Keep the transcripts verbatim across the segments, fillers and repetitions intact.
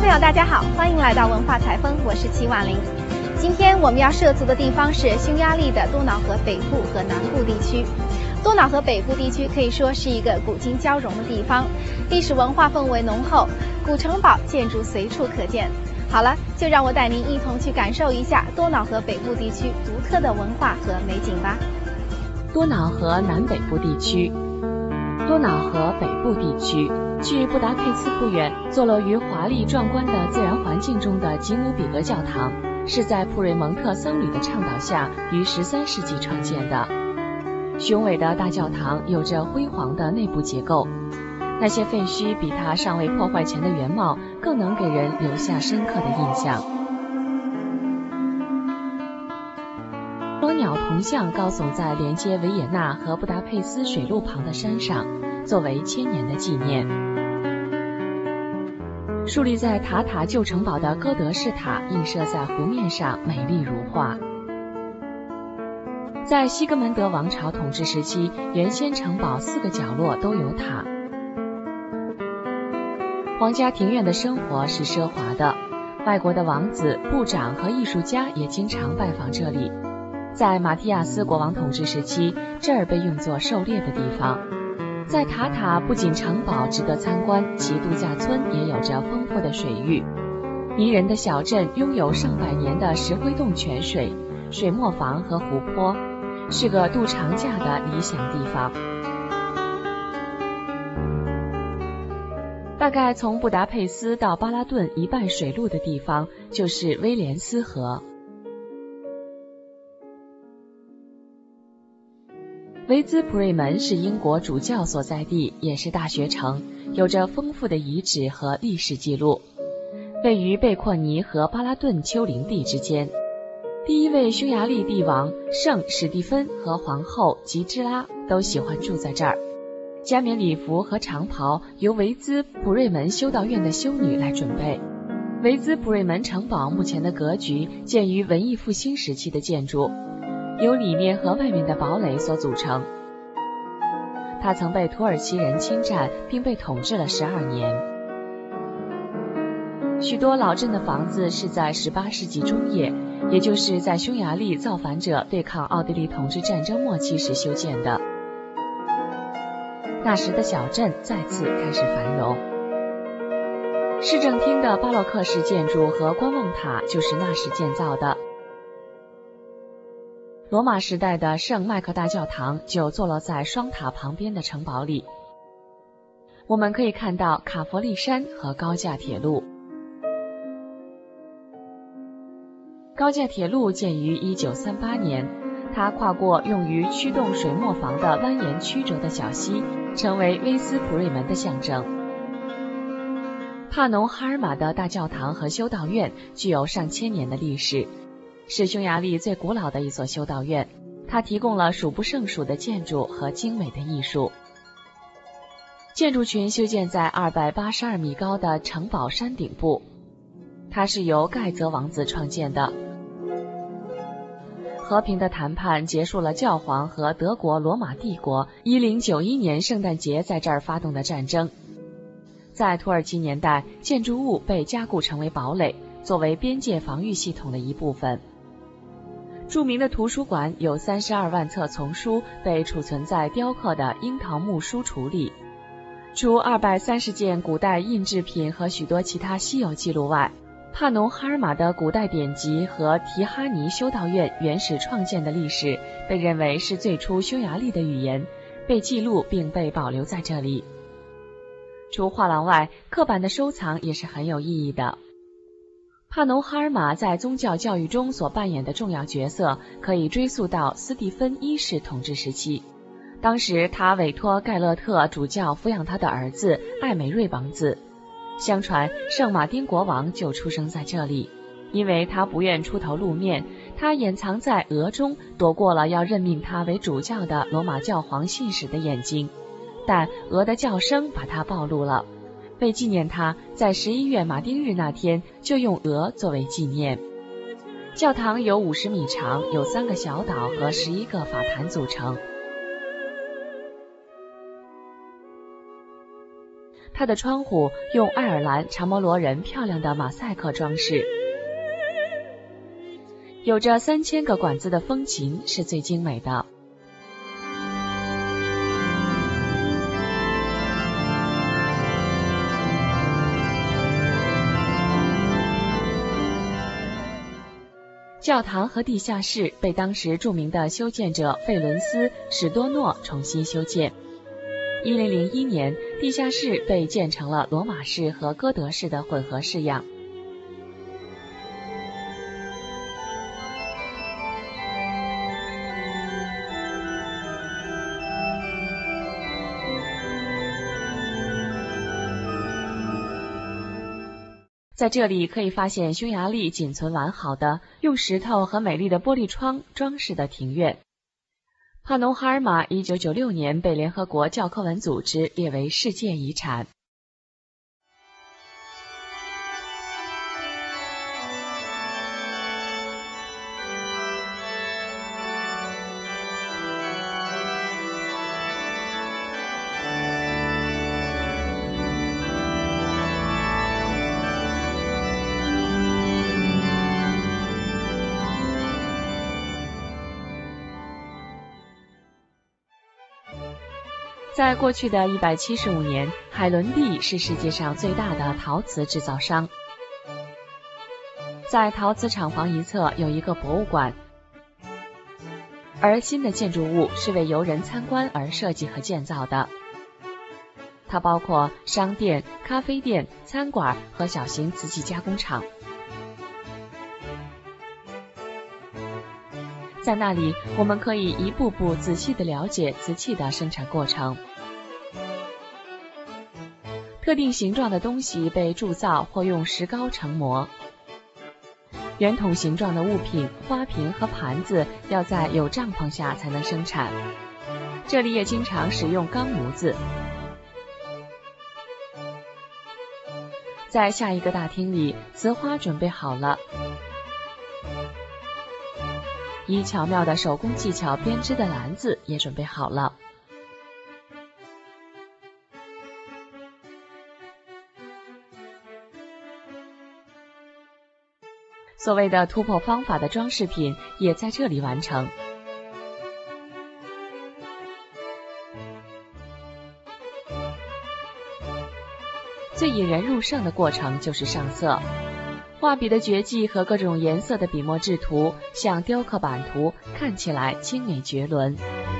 朋友，大家好，欢迎来到文化采风，我是齐婉玲。今天我们要涉足的地方是匈牙利的多瑙河北部和南部地区。多瑙河北部地区可以说是一个古今交融的地方，历史文化氛围浓厚，古城堡建筑随处可见。好了，就让我带您一同去感受一下多瑙河北部地区独特的文化和美景吧。 多瑙河南北部地区，多瑙河北部地区距布达佩斯不远，坐落于华丽壮观的自然环境中的吉姆比格教堂，是在普瑞蒙特僧侣的倡导下于十三世纪创建的。雄伟的大教堂有着辉煌的内部结构，那些废墟比它尚未破坏前的原貌更能给人留下深刻的印象。多鸟铜像高耸在连接维也纳和布达佩斯水路旁的山上，作为千年的纪念。竖立在塔塔旧城堡的哥德式塔映射在湖面上，美丽如画。在西格蒙德王朝统治时期，原先城堡四个角落都有塔。皇家庭院的生活是奢华的，外国的王子、部长和艺术家也经常拜访这里。在马提亚斯国王统治时期，这儿被用作狩猎的地方。在塔塔不仅城堡值得参观，其度假村也有着丰富的水域。迷人的小镇拥有上百年的石灰洞泉水、水磨房和湖泊，是个度长假的理想地方。大概从布达佩斯到巴拉顿一半水路的地方就是威廉斯河。维兹普瑞门是英国主教所在地，也是大学城，有着丰富的遗址和历史记录。位于贝阔尼和巴拉顿丘陵地之间。第一位匈牙利帝王圣史蒂芬和皇后吉芝拉都喜欢住在这儿。加冕礼服和长袍由维兹普瑞门修道院的修女来准备。维兹普瑞门城堡目前的格局建于文艺复兴时期的建筑，由里面和外面的堡垒所组成。它曾被土耳其人侵占，并被统治了十二年。许多老镇的房子是在十八世纪中叶，也就是在匈牙利造反者对抗奥地利统治战争末期时修建的。那时的小镇再次开始繁荣。市政厅的巴洛克式建筑和观望塔就是那时建造的。罗马时代的圣麦克大教堂就坐落在双塔旁边的城堡里。我们可以看到卡佛利山和高架铁路。高架铁路建于一九三八年，它跨过用于驱动水磨房的蜿蜒曲折的小溪，成为威斯普瑞门的象征。帕农哈尔马的大教堂和修道院具有上千年的历史，是匈牙利最古老的一所修道院，它提供了数不胜数的建筑和精美的艺术。建筑群修建在二百八十二米高的城堡山顶部，它是由盖泽王子创建的。和平的谈判结束了教皇和德国罗马帝国一零九一年圣诞节在这儿发动的战争。在土耳其年代，建筑物被加固成为堡垒，作为边界防御系统的一部分。著名的图书馆有三十二万册丛书被储存在雕刻的樱桃木书橱里。除二百三十件古代印制品和许多其他稀有记录外，帕农哈尔马的古代典籍和提哈尼修道院原始创建的历史被认为是最初匈牙利的语言，被记录并被保留在这里。除画廊外，刻板的收藏也是很有意义的。帕农哈尔马在宗教教育中所扮演的重要角色可以追溯到斯蒂芬一世统治时期，当时他委托盖勒特主教抚养他的儿子艾美瑞王子。相传圣马丁国王就出生在这里，因为他不愿出头露面，他掩藏在鹅中，躲过了要任命他为主教的罗马教皇信使的眼睛，但鹅的叫声把他暴露了。为纪念他，在十一月马丁日那天就用鹅作为纪念。教堂有五十米长，有三个小岛和十一个法坛组成。 它的窗户用爱尔兰查摩罗人漂亮的马赛克装饰。有着三千个管子的风琴是最精美的。教堂和地下室被当时著名的修建者费伦斯·史多诺重新修建。一零零一年，地下室被建成了罗马式和哥德式的混合式样。在这里可以发现匈牙利仅存完好的用石头和美丽的玻璃窗装饰的庭院。帕农哈尔马一九九六年被联合国教科文组织列为世界遗产。在过去的一百七十五年，海伦蒂是世界上最大的陶瓷制造商。在陶瓷厂房一侧有一个博物馆，而新的建筑物是为游人参观而设计和建造的。它包括商店、咖啡店、餐馆和小型瓷器加工厂。在那里，我们可以一步步仔细地了解瓷器的生产过程。特定形状的东西被铸造或用石膏成模。圆筒形状的物品、花瓶和盘子要在有帐篷下才能生产。这里也经常使用钢模子。在下一个大厅里，瓷花准备好了。以巧妙的手工技巧编织的篮子也准备好了。所谓的突破方法的装饰品也在这里完成。最引人入胜的过程就是上色。画笔的绝技和各种颜色的笔墨制图，像雕刻版图，看起来精美绝伦。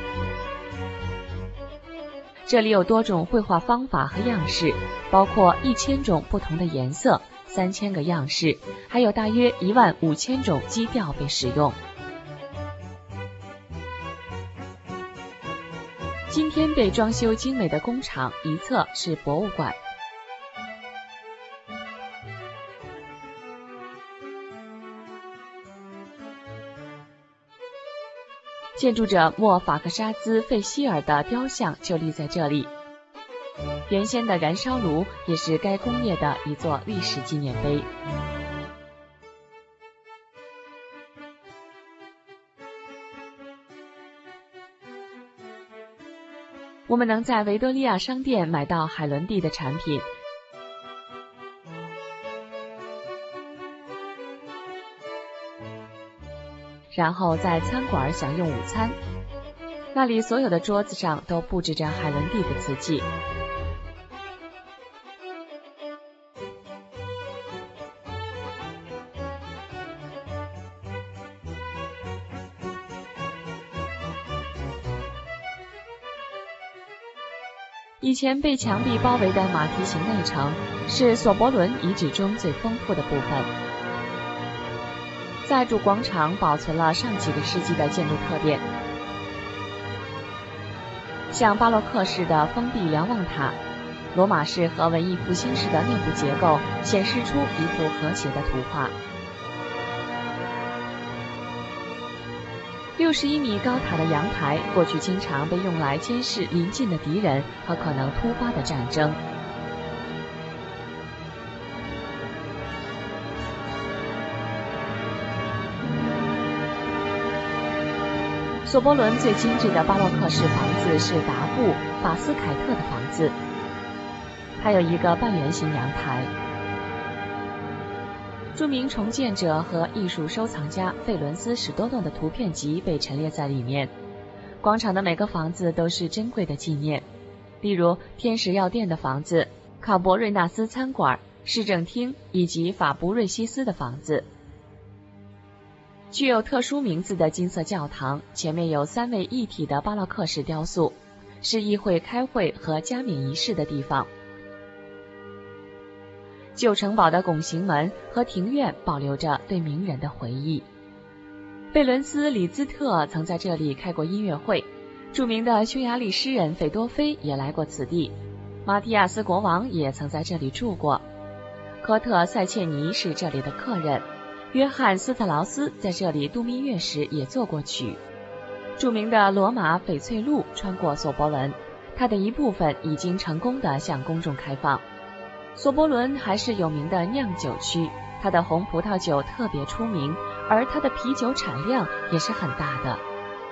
这里有多种绘画方法和样式，包括一千种不同的颜色，三千个样式，还有大约一万五千种基调被使用。今天被装修精美的工厂一侧是博物馆。建筑者莫法克沙兹·费希尔的雕像就立在这里。原先的燃烧炉也是该工业的一座历史纪念碑。我们能在维多利亚商店买到海伦蒂的产品。然后在餐馆享用午餐，那里所有的桌子上都布置着海伦蒂的瓷器。以前被墙壁包围的马蹄形内城是索博伦遗址中最丰富的部分。在主广场保存了上几个世纪的建筑特点，像巴洛克式的封闭瞭望塔，罗马式和文艺复兴式的内部结构显示出一幅和谐的图画。六十一米高塔的阳台过去经常被用来监视临近的敌人和可能突发的战争。索博伦最精致的巴洛克式房子是达布·法斯凯特的房子。 还有一个半圆形阳台。著名重建者和艺术收藏家费伦斯·史多诺的图片集被陈列在里面。广场的每个房子都是珍贵的纪念，例如天使药店的房子、考博瑞纳斯餐馆、市政厅以及法布瑞西斯的房子。具有特殊名字的金色教堂前面有三位一体的巴洛克式雕塑，是议会开会和加冕仪式的地方。旧城堡的拱形门和庭院保留着对名人的回忆。贝伦斯·里兹特曾在这里开过音乐会，著名的匈牙利诗人斐多菲也来过此地，马蒂亚斯国王也曾在这里住过，科特·塞切尼是这里的客人，约翰·斯特劳斯在这里度蜜月时也作过曲。著名的罗马翡翠路穿过索伯伦，它的一部分已经成功地向公众开放。索伯伦还是有名的酿酒区，它的红葡萄酒特别出名，而它的啤酒产量也是很大的。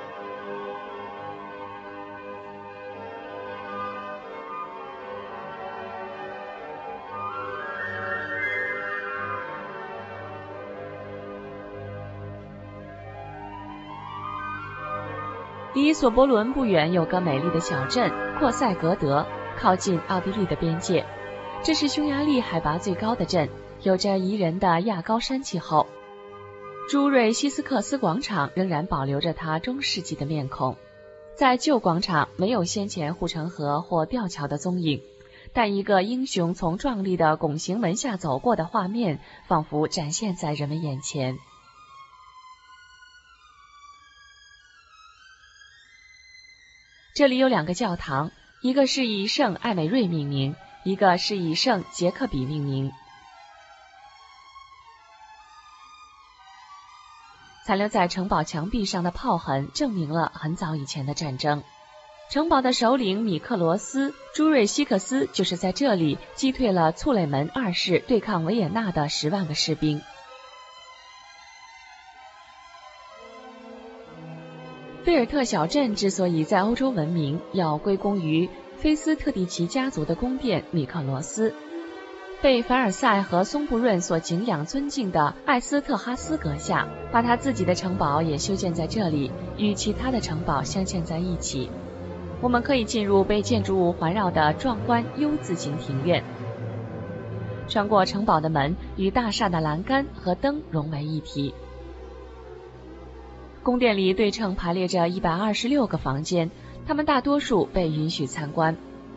离索伯伦不远有个美丽的小镇阔塞格德，靠近奥地利的边界。这是匈牙利海拔最高的镇，有着宜人的亚高山气候。朱瑞西斯克斯广场仍然保留着它中世纪的面孔。在旧广场没有先前护城河或吊桥的踪影，但一个英雄从壮丽的拱形门下走过的画面仿佛展现在人们眼前。这里有两个教堂，一个是以圣艾美瑞命名，一个是以圣杰克比命名。残留在城堡墙壁上的炮痕证明了很早以前的战争。城堡的首领米克罗斯·朱瑞西克斯就是在这里击退了簇雷门二世对抗维也纳的十万个士兵。菲尔特小镇之所以在欧洲闻名，要归功于菲斯特蒂奇家族的宫殿米克罗斯。被凡尔赛和松布润所敬仰尊敬的艾斯特哈斯阁下，把他自己的城堡也修建在这里，与其他的城堡镶嵌在一起。我们可以进入被建筑物环绕的壮观 U 字形庭院，穿过城堡的门，与大厦的栏杆和灯融为一体。宫殿里对称排列着一百二十六个房间，它们大多数被允许参观。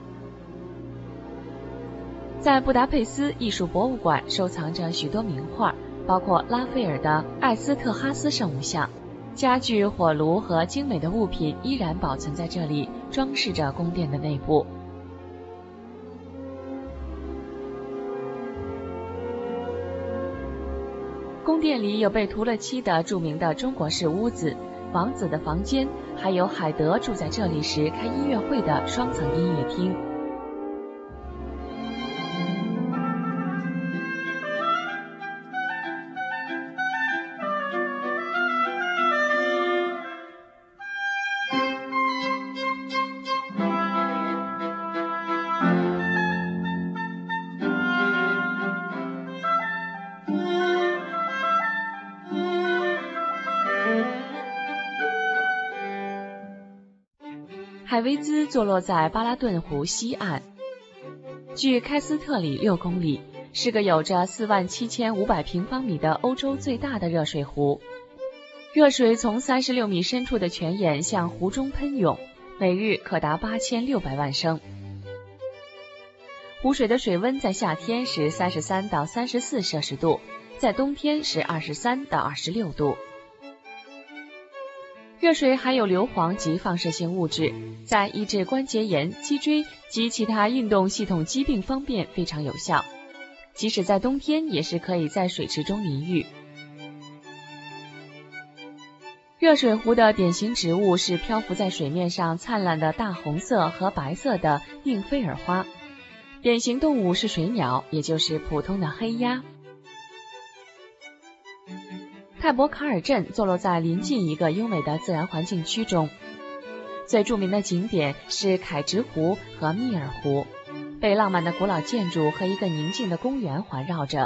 在布达佩斯艺术博物馆收藏着许多名画，包括拉斐尔的艾斯特哈斯圣母像。家具、火炉和精美的物品依然保存在这里，装饰着宫殿的内部。宫殿里有被涂了漆的著名的中国式屋子、王子的房间，还有海德住在这里时开音乐会的双层音乐厅。海维兹坐落在巴拉顿湖西岸，距开斯特里六公里，是个有着四万七千五百平方米的欧洲最大的热水湖。热水从三十六米深处的泉眼向湖中喷涌，每日可达八千六百万升。湖水的水温在夏天是三十三到三十四摄氏度，在冬天是二十三到二十六度。热水含有硫磺及放射性物质，在医治关节炎、脊椎及其他运动系统疾病方面非常有效。即使在冬天，也是可以在水池中淋浴。热水湖的典型植物是漂浮在水面上灿烂的大红色和白色的宁菲尔花。典型动物是水鸟，也就是普通的黑鸭。泰博卡尔镇坐落在临近一个优美的自然环境区中，最著名的景点是凯直湖和密尔湖。 被浪漫的古老建筑和一个宁静的公园环绕着。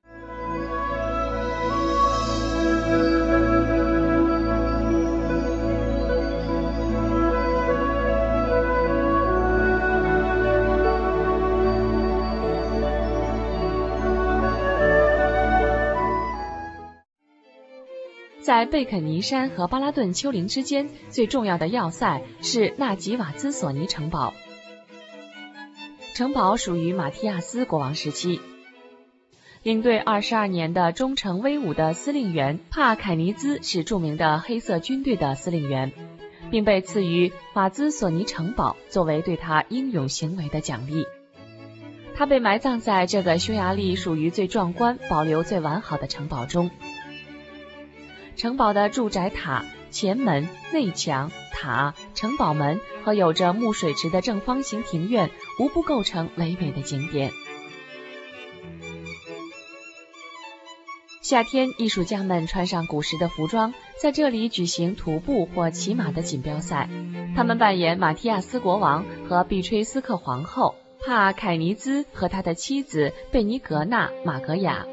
在贝肯尼山和巴拉顿丘陵之间，最重要的要塞是纳吉瓦兹索尼城堡。城堡属于马提亚斯国王时期，领队二十二年的忠诚威武的司令员帕凯尼兹是著名的黑色军队的司令员，并被赐予瓦兹索尼城堡作为对他英勇行为的奖励。他被埋葬在这个匈牙利属于最壮观、保留最完好的城堡中。城堡的住宅塔、前门、内墙、塔、城堡门和有着木水池的正方形庭院，无不构成唯美的景点。夏天，艺术家们穿上古时的服装，在这里举行徒步或骑马的锦标赛。他们扮演马提亚斯国王和比吹斯克皇后、帕凯尼兹和他的妻子贝尼格纳·马格雅。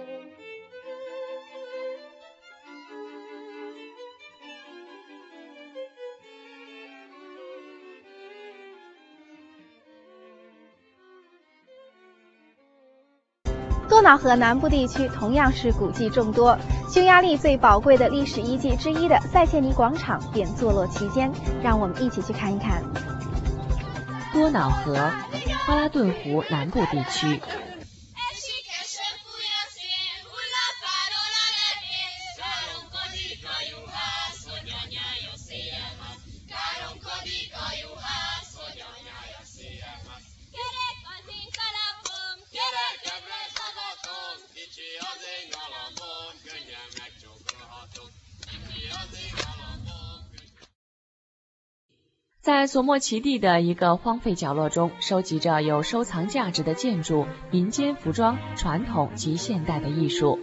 多瑙河南部地区同样是古迹众多，匈牙利最宝贵的历史遗迹之一的塞切尼广场便坐落其间。让我们一起去看一看。 多瑙河，巴拉顿湖南部地区。在索莫齐蒂的一个荒废角落中，收集着有收藏价值的建筑、民间服装、传统及现代的艺术。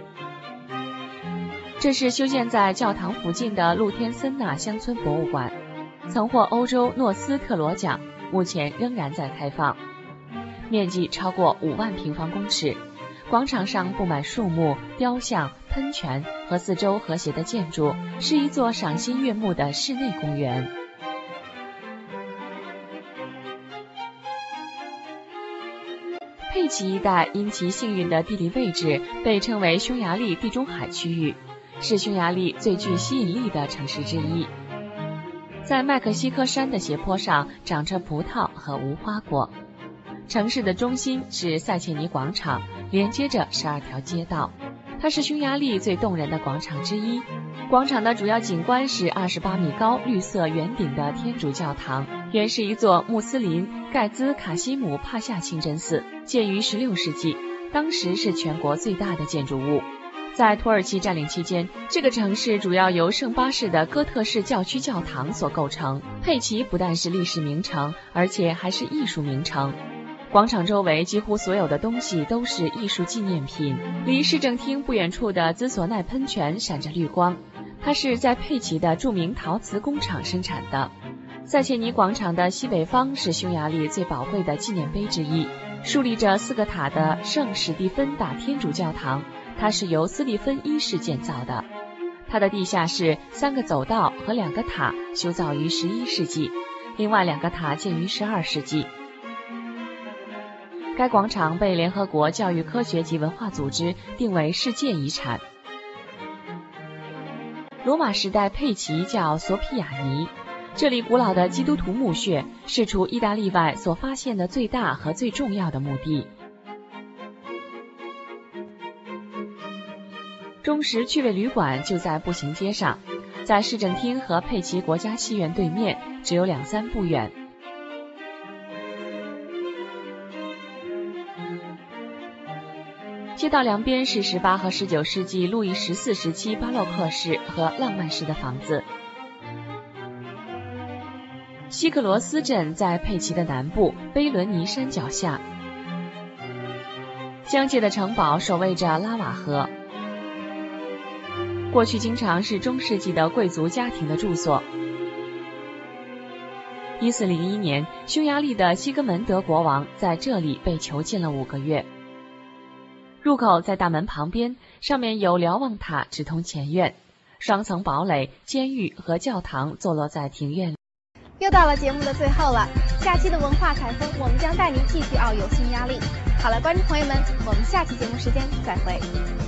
这是修建在教堂附近的露天森纳乡村博物馆，曾获欧洲诺斯特罗奖，目前仍然在开放，面积超过五万平方公尺。广场上布满树木、雕像、喷泉和四周和谐的建筑，是一座赏心悦目的室内公园。佩奇一带因其幸运的地理位置，被称为匈牙利地中海区域，是匈牙利最具吸引力的城市之一。在麦克西科山的斜坡上长着葡萄和无花果。城市的中心是塞切尼广场，连接着十二条街道，它是匈牙利最动人的广场之一。广场的主要景观是二十八米高、绿色圆顶的天主教堂，原是一座穆斯林盖兹卡西姆帕夏清真寺，建于十六世纪，当时是全国最大的建筑物。在土耳其占领期间，这个城市主要由圣巴士的哥特式教区教堂所构成。佩奇不但是历史名城，而且还是艺术名城。广场周围几乎所有的东西都是艺术纪念品。离市政厅不远处的兹索奈喷泉闪着绿光，它是在佩奇的著名陶瓷工厂生产的。塞切尼广场的西北方是匈牙利最宝贵的纪念碑之一，竖立着四个塔的圣史蒂芬大天主教堂，它是由斯蒂芬一世建造的。它的地下室、三个走道和两个塔修造于十一世纪，另外两个塔建于十二世纪。该广场被联合国教育科学及文化组织定为世界遗产。罗马时代佩奇叫索皮亚尼，这里古老的基督徒墓穴是除意大利外所发现的最大和最重要的墓地。中石趣味旅馆就在步行街上，在市政厅和佩奇国家戏院对面，只有两三步远。街道两边是十八和十九世纪路易十四时期巴洛克式和浪漫式的房子。西克罗斯镇在佩奇的南部，贝伦尼山脚下。疆界的城堡守卫着拉瓦河，过去经常是中世纪的贵族家庭的住所。 一四零一年，匈牙利的西格门德国王在这里被囚禁了五个月。入口在大门旁边，上面有瞭望塔直通前院，双层堡垒、监狱和教堂坐落在庭院里。 又到了节目的最后了，下期的文化采风，我们将带您继续遨游匈牙利。好了，观众朋友们，我们下期节目时间再会。